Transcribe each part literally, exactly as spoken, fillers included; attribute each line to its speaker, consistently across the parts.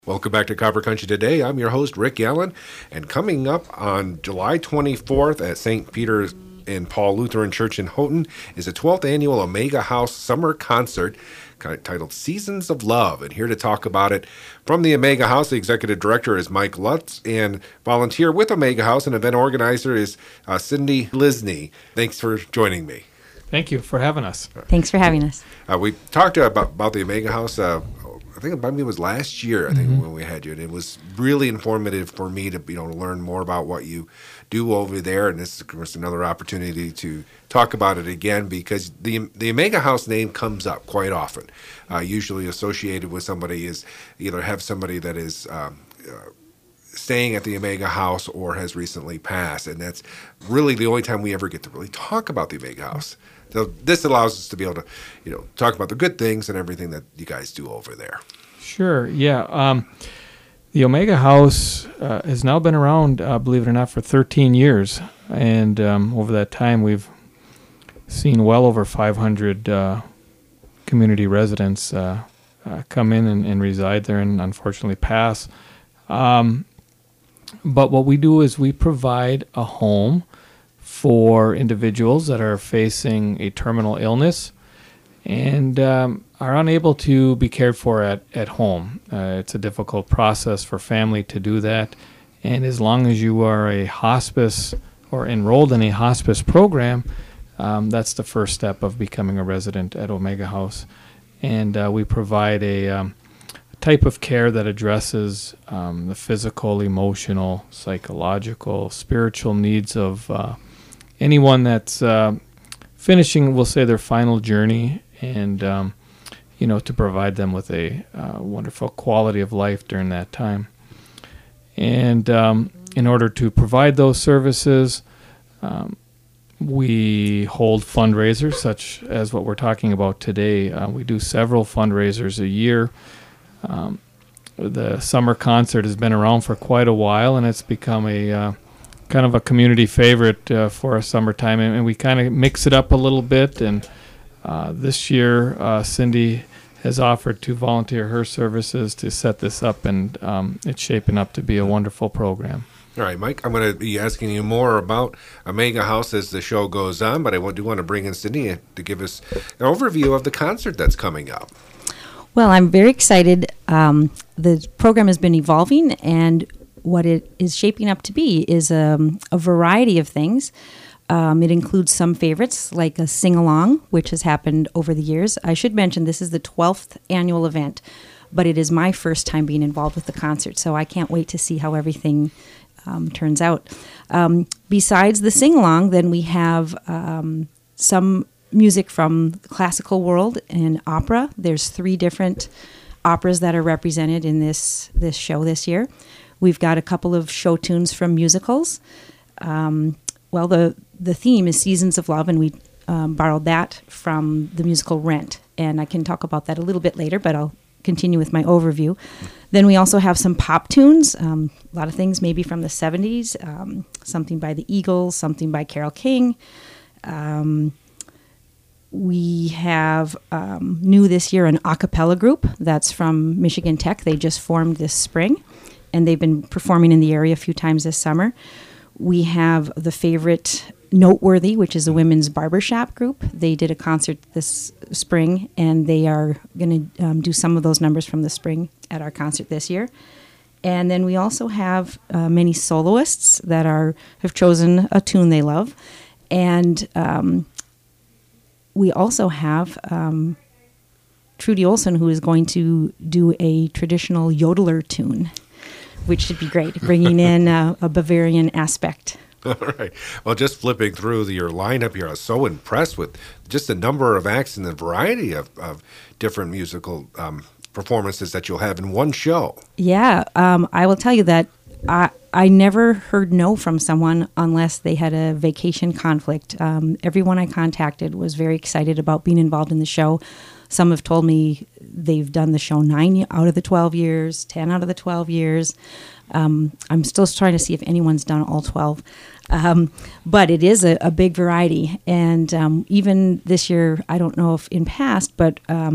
Speaker 1: Welcome back to Copper Country Today. I'm your host, Rick Allen, and coming up on July twenty-fourth at Saint Peter's and Paul Lutheran Church in Houghton is the twelfth annual Omega House Summer Concert titled Seasons of Love. And here to talk about it from the Omega House, the executive director is Mike Lutz, and volunteer with Omega House and event organizer is uh, Cindy Lisney. Thanks for joining me.
Speaker 2: Thank you for having us.
Speaker 3: Thanks for having us.
Speaker 1: Uh, we talked about, about the Omega House uh, I think it was last year, I think, mm-hmm. when we had you. And it was really informative for me to, you know, to learn more about what you do over there. And this is, of course, another opportunity to talk about it again, because the the Omega House name comes up quite often. Uh, usually associated with somebody is either have somebody that is um, uh, staying at the Omega House or has recently passed. And that's really the only time we ever get to really talk about the Omega House. So this allows us to be able to, you know, talk about the good things and everything that you guys do over there.
Speaker 2: Sure, yeah. Um, the Omega House uh, has now been around, uh, believe it or not, for thirteen years. And um, over that time, we've seen well over five hundred uh, community residents uh, uh, come in and, and reside there and unfortunately pass. Um, but what we do is we provide a home for individuals that are facing a terminal illness and um, are unable to be cared for at, at home. Uh, it's a difficult process for family to do that. And as long as you are a hospice or enrolled in a hospice program, um, that's the first step of becoming a resident at Omega House. And uh, we provide a, um, a type of care that addresses um, the physical, emotional, psychological, spiritual needs of uh, anyone that's uh, finishing, we'll say, their final journey, and um, you know, to provide them with a uh, wonderful quality of life during that time. And um, in order to provide those services, um, we hold fundraisers such as what we're talking about today. Uh, we do several fundraisers a year. Um, the summer concert has been around for quite a while, and it's become a uh, kind of a community favorite uh, for a summertime, and, and we kind of mix it up a little bit. And uh, this year, uh, Cindy has offered to volunteer her services to set this up, and um, it's shaping up to be a wonderful program.
Speaker 1: All right, Mike, I'm going to be asking you more about Omega House as the show goes on, but I do want to bring in Cindy to give us an overview of the concert that's coming up.
Speaker 3: Well, I'm very excited. Um, the program has been evolving, and what it is shaping up to be is um, a variety of things. Um, it includes some favorites, like a sing-along, which has happened over the years. I should mention this is the twelfth annual event, but it is my first time being involved with the concert, so I can't wait to see how everything um, turns out. Um, besides the sing-along, then we have um, some music from the classical world and opera. There's three different operas that are represented in this, this show this year. We've got a couple of show tunes from musicals. Um, well, the the theme is Seasons of Love, and we um, borrowed that from the musical Rent. And I can talk about that a little bit later, but I'll continue with my overview. Then we also have some pop tunes, um, a lot of things maybe from the seventies, um, something by the Eagles, something by Carole King. Um, we have um, new this year an a cappella group that's from Michigan Tech. They just formed this spring, and they've been performing in the area a few times this summer. We have the favorite Noteworthy, which is a women's barbershop group. They did a concert this spring, and they are going to um, do some of those numbers from the spring at our concert this year. And then we also have uh, many soloists that are have chosen a tune they love. And um, we also have um, Trudy Olson, who is going to do a traditional yodeler tune, which should be great, bringing in uh, a Bavarian aspect.
Speaker 1: All right. Well, just flipping through the, your lineup here, I was so impressed with just the number of acts and the variety of, of different musical um, performances that you'll have in one show.
Speaker 3: Yeah. Um, I will tell you that I, I never heard no from someone unless they had a vacation conflict. Um, everyone I contacted was very excited about being involved in the show. Some have told me they've done the show nine out of the twelve years, ten out of the twelve years. Um, I'm still trying to see if anyone's done all twelve. Um, but it is a, a big variety. And um, even this year, I don't know if in past, but um,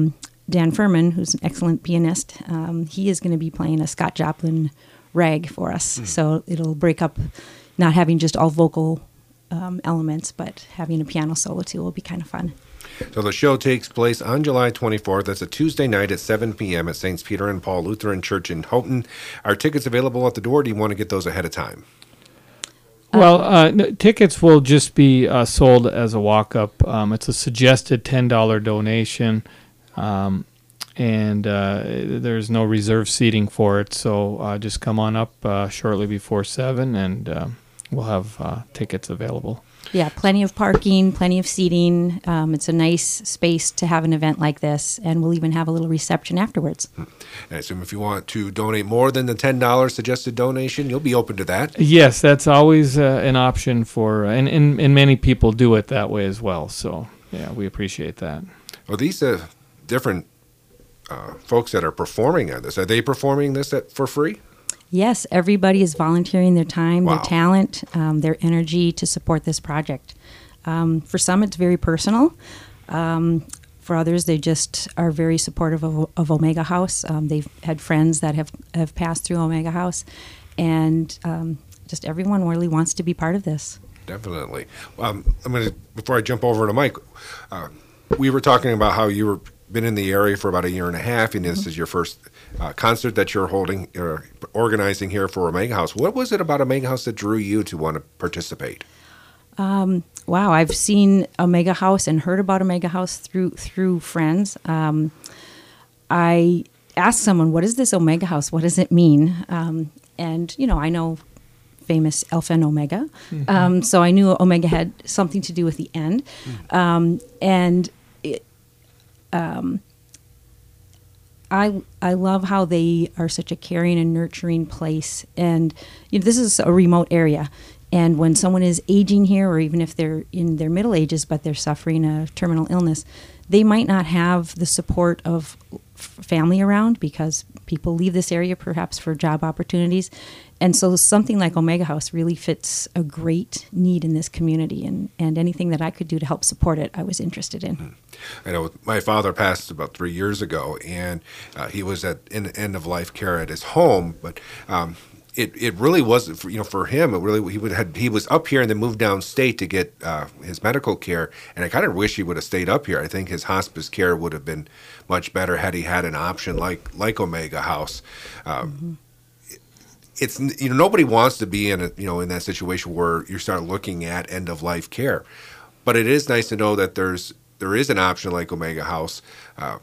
Speaker 3: Dan Furman, who's an excellent pianist, um, he is going to be playing a Scott Joplin rag for us. Mm. So it'll break up, not having just all vocal um, elements, but having a piano solo too will be kind of fun.
Speaker 1: So the show takes place on July twenty-fourth. That's a Tuesday night at seven p.m. at Saints Peter and Paul Lutheran Church in Houghton. Are tickets available at the door? Do you want to get those ahead of time?
Speaker 2: Well, uh, no, tickets will just be uh, sold as a walk-up. Um, it's a suggested ten dollars donation, um, and uh, there's no reserve seating for it. So uh, just come on up uh, shortly before seven, and uh, we'll have uh, tickets available.
Speaker 3: Yeah, plenty of parking, plenty of seating. Um, it's a nice space to have an event like this, and we'll even have a little reception afterwards.
Speaker 1: And I assume if you want to donate more than the ten dollars suggested donation, you'll be open to that?
Speaker 2: Yes, that's always uh, an option for, and, and, and many people do it that way as well. So, yeah, we appreciate that.
Speaker 1: Well, these uh, different uh, folks that are performing on this, are they performing this at, for free?
Speaker 3: Yes, everybody is volunteering their time,
Speaker 1: Wow.
Speaker 3: their talent, um, their energy to support this project. Um, for some, it's very personal. Um, for others, they just are very supportive of, of Omega House. Um, they've had friends that have, have passed through Omega House, and um, just everyone really wants to be part of this.
Speaker 1: Definitely. Um, I'm going to, before I jump over to Mike, uh, we were talking about how you were been in the area for about a year and a half, and this mm-hmm. is your first uh, concert that you're holding, uh, organizing here for Omega House. What was it about Omega House that drew you to want to participate?
Speaker 3: Um, wow, I've seen Omega House and heard about Omega House through through friends. Um, I asked someone, "What is this Omega House? What does it mean?" Um, and you know, I know famous Alpha and Omega, mm-hmm. um, so I knew Omega had something to do with the end, mm-hmm. um, and. It, Um, I I love how they are such a caring and nurturing place, and you know, this is a remote area, and when someone is aging here, or even if they're in their middle ages but they're suffering a terminal illness, they might not have the support of f- family around because people leave this area perhaps for job opportunities, and so something like Omega House really fits a great need in this community, and, and anything that I could do to help support it, I was interested in.
Speaker 1: Mm-hmm. I know my father passed about three years ago, and uh, he was at in end of life care at his home. But um, it it really wasn't for, you know for him. It really he would had he was up here and then moved downstate to get uh, his medical care. And I kind of wish he would have stayed up here. I think his hospice care would have been much better had he had an option like like Omega House. Um, mm-hmm. It's you know nobody wants to be in a you know in that situation where you start looking at end of life care, but it is nice to know that there's. There is an option like Omega House. Uh,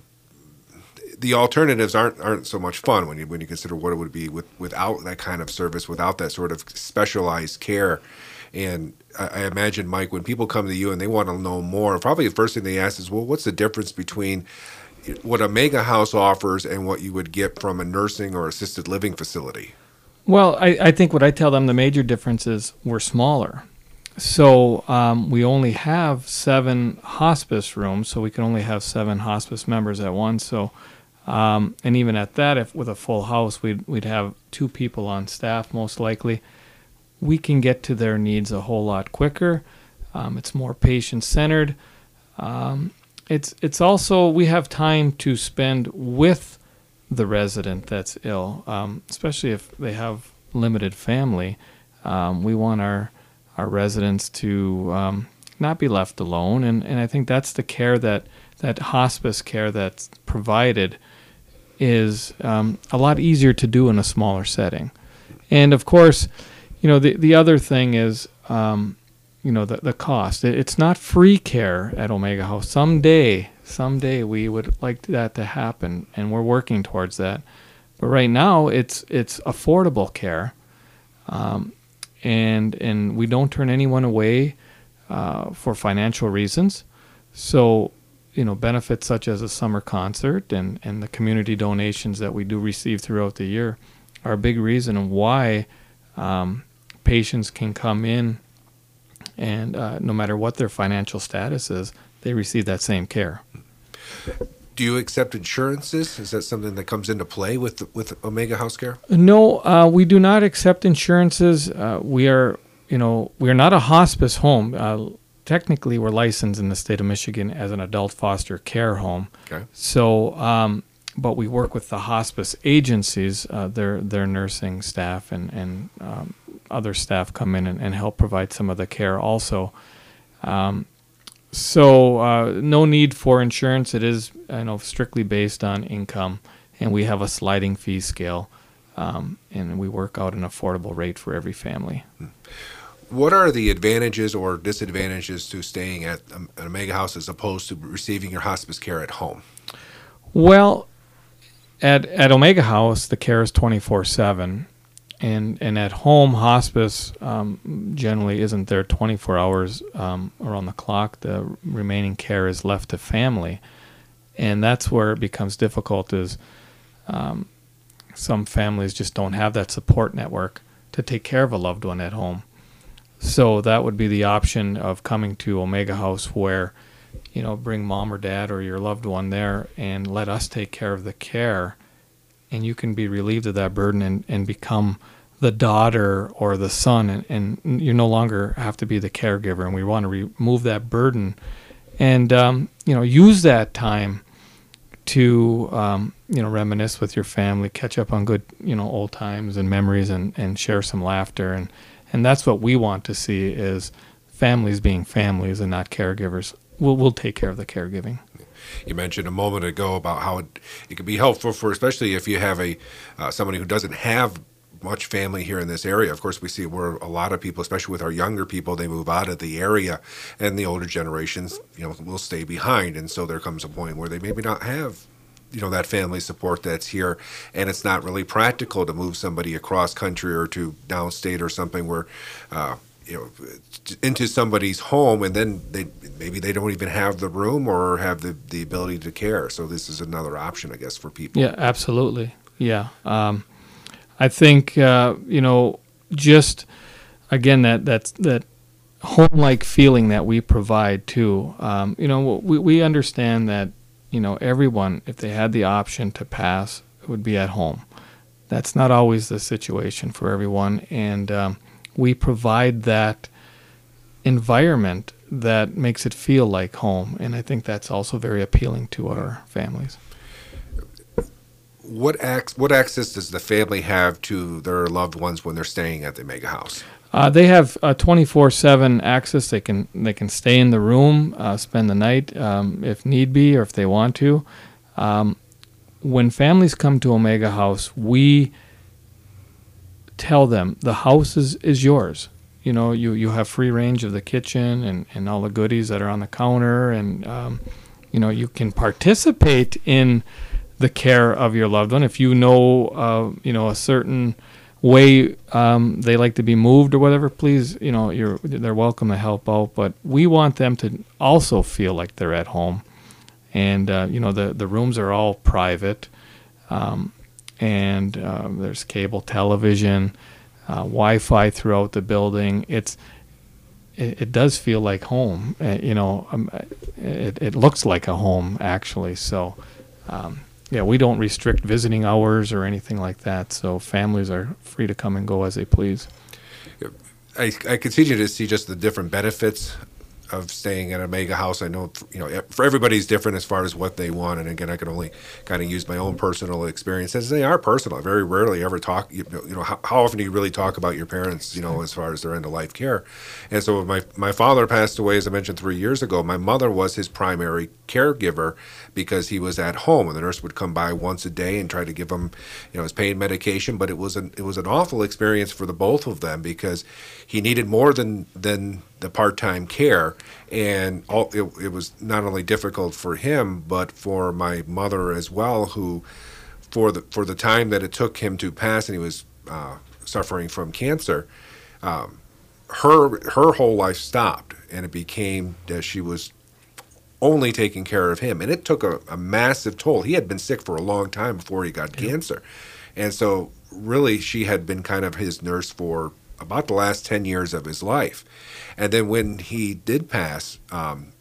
Speaker 1: the alternatives aren't aren't so much fun when you when you consider what it would be with, without that kind of service, without that sort of specialized care. And I, I imagine, Mike, when people come to you and they want to know more, probably the first thing they ask is, well, what's the difference between what Omega House offers and what you would get from a nursing or assisted living facility?
Speaker 2: Well, I, I think what I tell them the major difference is we're smaller. So um, we only have seven hospice rooms, so we can only have seven hospice members at once. So, um, and even at that, if with a full house, we'd we'd have two people on staff most likely. We can get to their needs a whole lot quicker. Um, it's more patient centered. Um, it's it's also we have time to spend with the resident that's ill, um, especially if they have limited family. Um, we want our our residents to um, not be left alone. And, and I think that's the care that, that hospice care that's provided is um, a lot easier to do in a smaller setting. And of course, you know, the, the other thing is, um, you know, the, the cost. It, it's not free care at Omega House. Someday, someday we would like that to happen, and we're working towards that. But right now, it's it's affordable care. Um, And and we don't turn anyone away uh, for financial reasons. So, you know, benefits such as a summer concert and, and the community donations that we do receive throughout the year are a big reason why um, patients can come in and uh, no matter what their financial status is, they receive that same care.
Speaker 1: Do you accept insurances? Is that something that comes into play with with Omega House Care?
Speaker 2: No, uh, we do not accept insurances. Uh, we are, you know, we are not a hospice home. Uh, technically we're licensed in the state of Michigan as an adult foster care home.
Speaker 1: Okay.
Speaker 2: So, um, but we work with the hospice agencies, uh, their their nursing staff and and um, other staff come in and, and help provide some of the care also. Um, so uh, no need for insurance. It is, I know, strictly based on income, and we have a sliding fee scale, um, and we work out an affordable rate for every family.
Speaker 1: What are the advantages or disadvantages to staying at an Omega House as opposed to receiving your hospice care at home?
Speaker 2: Well, at at Omega House, the care is twenty-four seven, and and at home, hospice um, generally isn't there twenty-four hours um, around the clock. The remaining care is left to family, and that's where it becomes difficult. Is um, some families just don't have that support network to take care of a loved one at home. So that would be the option of coming to Omega House, where, you know, bring mom or dad or your loved one there and let us take care of the care, and you can be relieved of that burden and, and become the daughter or the son, and, and you no longer have to be the caregiver. And we want to remove that burden and, um, you know, use that time to, um, you know, reminisce with your family, catch up on good, you know, old times and memories, and, and share some laughter. And, and that's what we want to see, is families being families and not caregivers. We'll, we'll take care of the caregiving.
Speaker 1: You mentioned a moment ago about how it, it can be helpful for, especially if you have a uh, somebody who doesn't have much family here in this area. Of course, we see where a lot of people, especially with our younger people, they move out of the area, and the older generations, you know, will stay behind. And so there comes a point where they maybe not have, you know, that family support that's here, and it's not really practical to move somebody across country or to downstate or something where, uh, you know, into somebody's home, and then they maybe they don't even have the room or have the, the ability to care. So this is another option, I guess, for people.
Speaker 2: Yeah, absolutely. Yeah. Um, I think, uh, you know, just, again, that that, that home-like feeling that we provide, too. Um, you know, we, we understand that, you know, everyone, if they had the option to pass, would be at home. That's not always the situation for everyone, and um, we provide that environment that makes it feel like home, and I think that's also very appealing to our families.
Speaker 1: What ac- what access does the family have to their loved ones when they're staying at the Omega House?
Speaker 2: Uh, they have uh, twenty-four seven access. They can they can stay in the room, uh, spend the night um, if need be, or if they want to. Um, when families come to Omega House, we tell them the house is, is yours. You know, you, you have free range of the kitchen and, and all the goodies that are on the counter, and um, you know, you can participate in the care of your loved one if you know uh, you know, a certain way um, they like to be moved or whatever. Please, you know, you're they're welcome to help out, but we want them to also feel like they're at home. And uh, you know, the the rooms are all private, um, and uh, there's cable television, uh, Wi-Fi throughout the building. It's it, it does feel like home. Uh, you know, um, it it looks like a home actually. So. Um, Yeah, we don't restrict visiting hours or anything like that, so families are free to come and go as they please.
Speaker 1: I, I continue to see just the different benefits of staying at Omega House. I know, you know, for everybody's different as far as what they want. And again, I can only kind of use my own personal experiences. They are personal. I very rarely ever talk, you know, you know how, how often do you really talk about your parents, you know, as far as their end of life care? And so my, my father passed away, as I mentioned, three years ago. My mother was his primary caregiver because he was at home, and the nurse would come by once a day and try to give him, you know, his pain medication. But it was an, it was an awful experience for the both of them because he needed more than, than the part-time care, and all, it, it was not only difficult for him but for my mother as well, who for the for the time that it took him to pass, and he was uh, suffering from cancer, um, her her whole life stopped, and it became that she was only taking care of him, and it took a, a massive toll. He had been sick for a long time before he got yeah. cancer, and so really she had been kind of his nurse for about the last ten years of his life. And then when he did pass, um,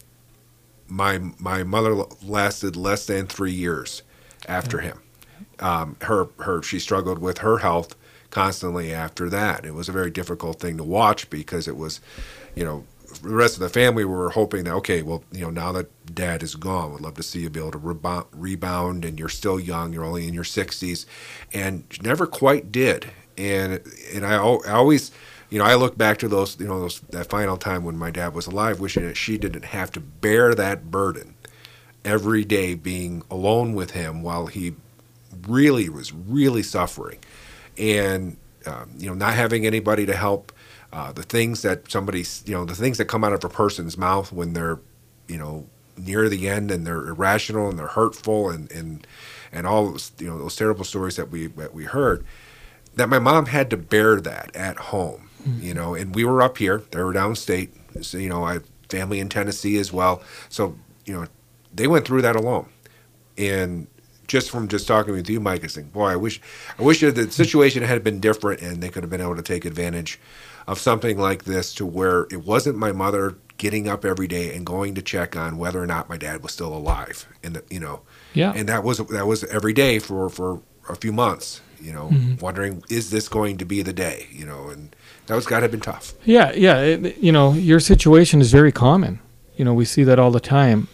Speaker 1: my my mother lasted less than three years after yeah. him. Um, her her she struggled with her health constantly after that. It was a very difficult thing to watch because it was, you know, the rest of the family were hoping that, okay, well, you know, now that Dad is gone, we'd love to see you be able to rebound, rebound and you're still young, you're only in your sixties, and never quite did. And and I, I always, you know, I look back to those, you know, those that final time when my dad was alive, wishing that she didn't have to bear that burden every day, being alone with him while he really was really suffering, and um, you know, not having anybody to help. Uh, the things that somebody's, you know, the things that come out of a person's mouth when they're, you know, near the end and they're irrational and they're hurtful and and and all those, you know, those terrible stories that we that we heard, that my mom had to bear that at home, mm-hmm. you know, and we were up here, they were downstate, so, you know, I have family in Tennessee as well, so, you know, they went through that alone, and just from just talking with you, Mike, I think, boy, I wish, I wish that the situation had been different and they could have been able to take advantage of something like this, to where it wasn't my mother getting up every day and going to check on whether or not my dad was still alive, and the, you know,
Speaker 2: yeah,
Speaker 1: and that was that was every day for for a few months, you know, mm-hmm. wondering, is this going to be the day, you know, and that was got to have been tough.
Speaker 2: Yeah, yeah, it, you know, your situation is very common. You know, we see that all the time.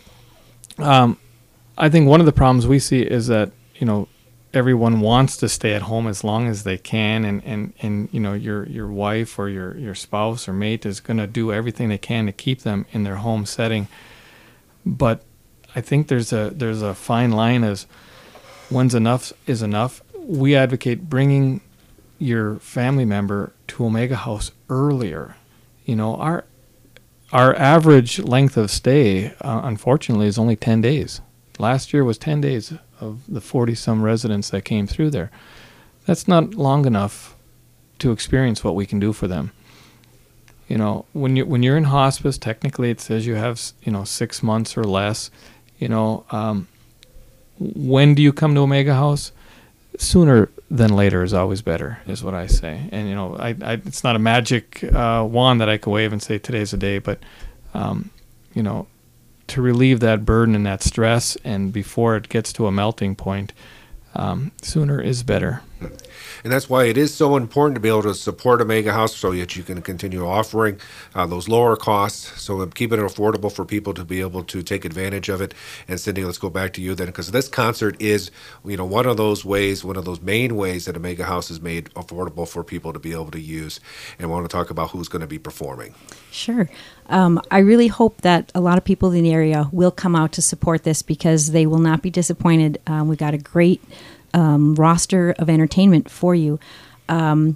Speaker 2: Um, I think one of the problems we see is that, you know, everyone wants to stay at home as long as they can, and, and, and you know, your your wife or your, your spouse or mate is going to do everything they can to keep them in their home setting. But I think there's a there's a fine line as when's enough is enough. We advocate bringing your family member to Omega House earlier. You know, our our average length of stay, uh, unfortunately, is only ten days. Last year was ten days of the forty-some residents that came through there. That's not long enough to experience what we can do for them. You know, when you when you're in hospice, technically it says you have, you know, six months or less. You know, um, when do you come to Omega House? Sooner than later is always better, is what I say. And you know, I, I it's not a magic uh, wand that I can wave and say today's the day, but um, you know, to relieve that burden and that stress, and before it gets to a melting point, um, sooner is better.
Speaker 1: And that's why it is so important to be able to support Omega House, so that you can continue offering uh, those lower costs, so keep it affordable for people to be able to take advantage of it. And Cindy, let's go back to you then, because this concert is, you know, one of those ways, one of those main ways that Omega House is made affordable for people to be able to use. And we want to talk about who's going to be performing.
Speaker 3: Sure. Um, I really hope that a lot of people in the area will come out to support this, because they will not be disappointed. Um, we've got a great um, roster of entertainment for you. Um,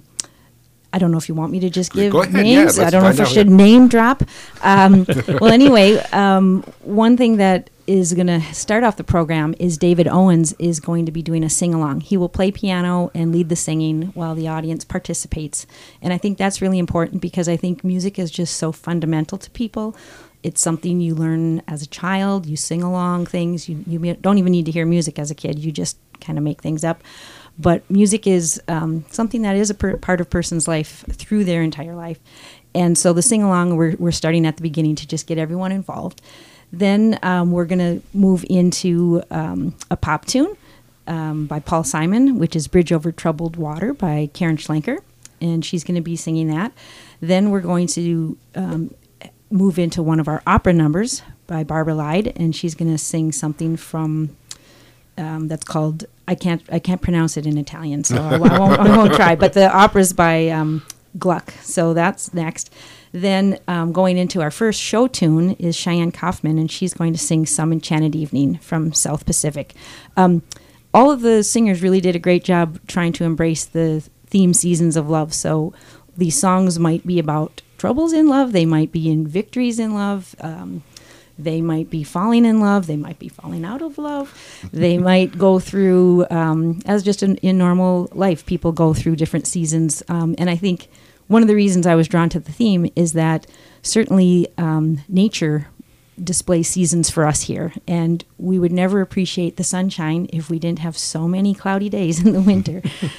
Speaker 3: I don't know if you want me to just give names.
Speaker 1: Yeah,
Speaker 3: I don't know if I should
Speaker 1: here.
Speaker 3: name drop. Um, well, anyway, um, one thing that is going to start off the program is David Owens is going to be doing a sing-along. He will play piano and lead the singing while the audience participates. And I think that's really important, because I think music is just so fundamental to people. It's something you learn as a child. You sing along things. You, you don't even need to hear music as a kid. You just kind of make things up. But music is um, something that is a per- part of a person's life through their entire life. And so the sing-along, we're, we're starting at the beginning to just get everyone involved. Then um, we're going to move into um, a pop tune um, by Paul Simon, which is Bridge Over Troubled Water by Karen Schlenker, and she's going to be singing that. Then we're going to um, move into one of our opera numbers by Barbara Lyde, and she's going to sing something from um, that's called, I can't I can't pronounce it in Italian, so I, I, won't, I won't try, but the opera's by um, Gluck, so that's next. Then um, going into our first show tune is Cheyenne Kaufman, and she's going to sing Some Enchanted Evening from South Pacific. Um, all of the singers really did a great job trying to embrace the theme Seasons of Love. So these songs might be about troubles in love. They might be in victories in love. Um, they might be falling in love. They might be falling out of love. They might go through, um, as just in, in normal life, people go through different seasons. Um, and I think one of the reasons I was drawn to the theme is that certainly um, nature displays seasons for us here, and we would never appreciate the sunshine if we didn't have so many cloudy days in the winter.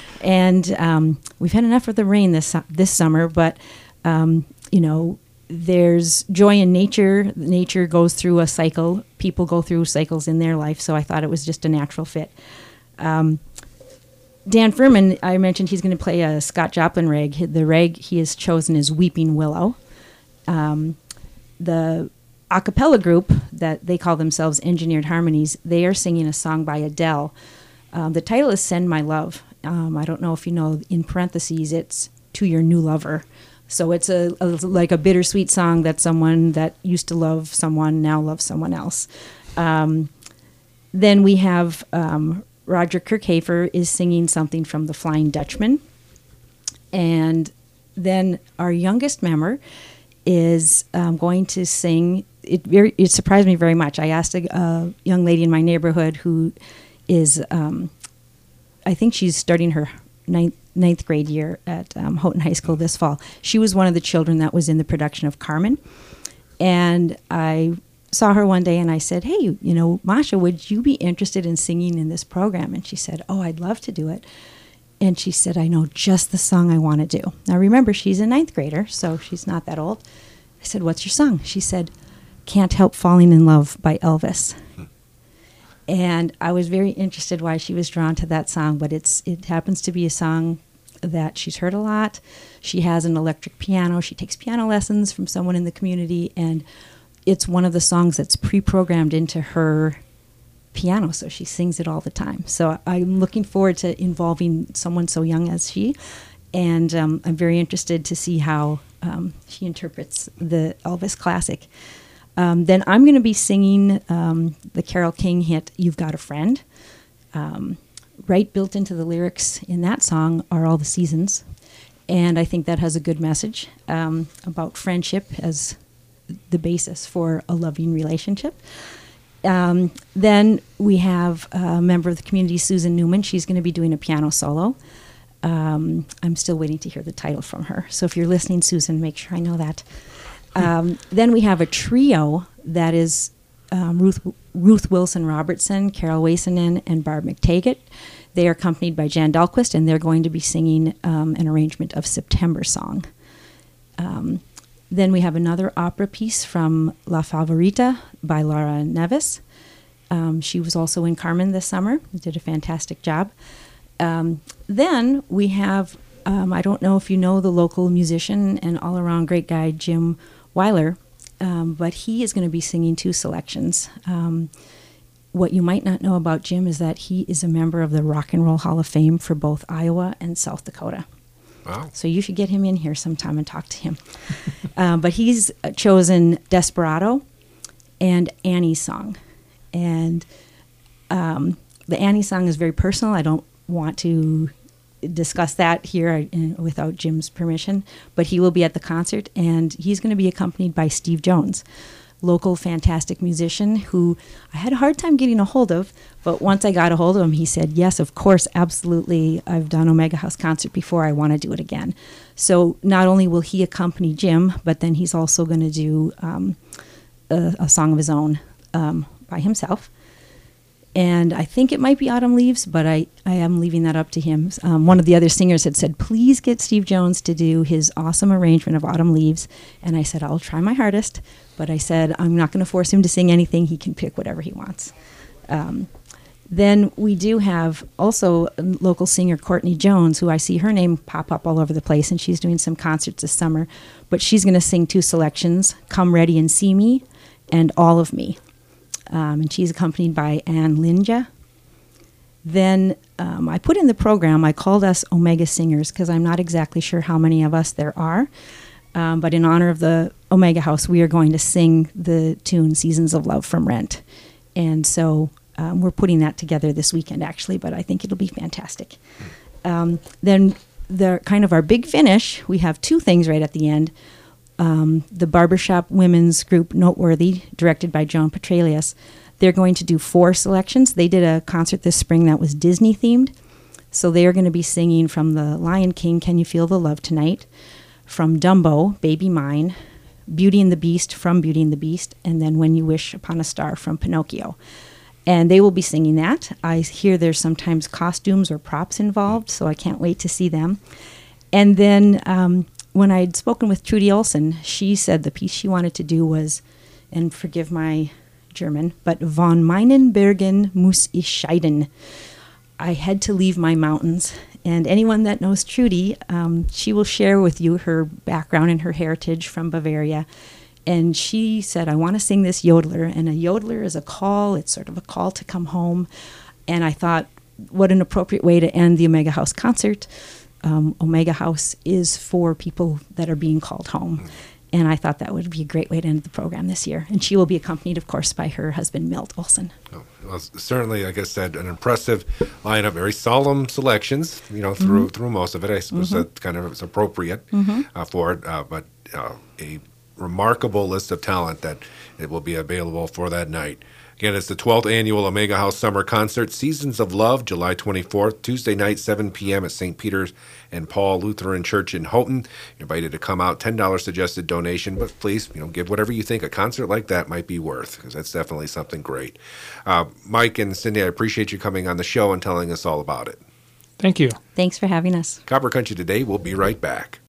Speaker 3: And um, we've had enough of the rain this this summer, but um, you know, there's joy in nature. Nature goes through a cycle. People go through cycles in their life, so I thought it was just a natural fit. Um, Dan Furman, I mentioned he's going to play a Scott Joplin rag. The rag he has chosen is Weeping Willow. Um, the a cappella group that they call themselves Engineered Harmonies, they are singing a song by Adele. Um, the title is Send My Love. Um, I don't know if you know, in parentheses, it's To Your New Lover. So it's a, a like a bittersweet song that someone that used to love someone now loves someone else. Um, then we have um, Roger Kirkhafer is singing something from The Flying Dutchman. And then our youngest member is um, going to sing. It very it surprised me very much. I asked a, a young lady in my neighborhood who is, um, I think she's starting her ninth, ninth grade year at um, Houghton High School this fall. She was one of the children that was in the production of Carmen. And I saw her one day and I said, hey, you know, Masha, would you be interested in singing in this program? And she said, oh, I'd love to do it. And she said, I know just the song I want to do. Now, remember, she's a ninth grader, so she's not that old. I said, what's your song? She said, Can't Help Falling in Love by Elvis. And I was very interested why she was drawn to that song, but it's it happens to be a song that she's heard a lot. She has an electric piano. She takes piano lessons from someone in the community, and it's one of the songs that's pre-programmed into her piano, so she sings it all the time. So I'm looking forward to involving someone so young as she, and um, I'm very interested to see how um, she interprets the Elvis classic. Um, then I'm going to be singing um, the Carole King hit, You've Got a Friend. Um, right built into the lyrics in that song are all the seasons. And I think that has a good message um, about friendship as the basis for a loving relationship. Um, then we have a member of the community, Susan Newman. She's going to be doing a piano solo. Um, I'm still waiting to hear the title from her. So if you're listening, Susan, make sure I know that. Um, then we have a trio that is um, Ruth Ruth Wilson Robertson, Carol Wasanen, and Barb McTaggart. They are accompanied by Jan Dahlquist, and they're going to be singing um, an arrangement of September Song. Um, then we have another opera piece from La Favorita by Laura Neves. Um, she was also in Carmen this summer, did a fantastic job. Um, then we have, um, I don't know if you know the local musician and all-around great guy, Jim Weiler, um, but he is going to be singing two selections. Um, what you might not know about Jim is that he is a member of the Rock and Roll Hall of Fame for both Iowa and South Dakota.
Speaker 1: Wow.
Speaker 3: So you should get him in here sometime and talk to him. um, but he's chosen Desperado and Annie's Song. And um, the Annie Song is very personal. I don't want to discuss that here in, without Jim's permission, but he will be at the concert, and he's going to be accompanied by Steve Jones, local fantastic musician who I had a hard time getting a hold of, but once I got a hold of him, he said, yes, of course, absolutely. I've done Omega House concert before. I want to do it again. So not only will he accompany Jim, but then he's also going to do um, a, a song of his own um, by himself. And I think it might be Autumn Leaves, but I, I am leaving that up to him. Um, one of the other singers had said, please get Steve Jones to do his awesome arrangement of Autumn Leaves. And I said, I'll try my hardest. But I said, I'm not going to force him to sing anything. He can pick whatever he wants. Um, then we do have also a local singer, Courtney Jones, who I see her name pop up all over the place, and she's doing some concerts this summer. But she's going to sing two selections, Come Ready and See Me and All of Me. Um, and she's accompanied by Ann Linja. Then um, I put in the program, I called us Omega Singers because I'm not exactly sure how many of us there are. Um, but in honor of the Omega House, we are going to sing the tune Seasons of Love from Rent. And so um, we're putting that together this weekend, actually, but I think it'll be fantastic. Um, then the kind of our big finish, we have two things right at the end. Um, the Barbershop Women's Group Noteworthy, directed by Joan Petralius, they're going to do four selections. They did a concert this spring that was Disney themed. So they are going to be singing from The Lion King, Can You Feel the Love Tonight? From Dumbo, Baby Mine, Beauty and the Beast from Beauty and the Beast, and then When You Wish Upon a Star from Pinocchio. And they will be singing that. I hear there's sometimes costumes or props involved, so I can't wait to see them. And then um, when I'd spoken with Trudy Olson, she said the piece she wanted to do was, and forgive my German, but Von meinen Bergen muss ich scheiden. I had to leave my mountains. And anyone that knows Trudy, um, she will share with you her background and her heritage from Bavaria. and she said, I want to sing this yodeler. And a yodeler is a call. It's sort of a call to come home. And I thought, what an appropriate way to end the Omega House concert. Um, Omega House is for people that are being called home. And I thought that would be a great way to end the program this year. And she will be accompanied, of course, by her husband, Milt Olson.
Speaker 1: Oh, well, certainly, like I said, an impressive lineup, very solemn selections, you know, through mm-hmm. through most of it. I suppose mm-hmm. that kind of is appropriate mm-hmm. uh, for it, uh, but uh, a remarkable list of talent that it will be available for that night. Again, it's the twelfth Annual Omega House Summer Concert, Seasons of Love, July twenty-fourth, Tuesday night, seven p.m. at Saint Peter's and Paul Lutheran Church in Houghton. You're invited to come out, ten dollars suggested donation, but please, you know, give whatever you think a concert like that might be worth, because that's definitely something great. Uh, Mike and Cindy, I appreciate you coming on the show and telling us all about it.
Speaker 2: Thank you.
Speaker 3: Thanks for having us.
Speaker 1: Copper Country Today, we'll be right back.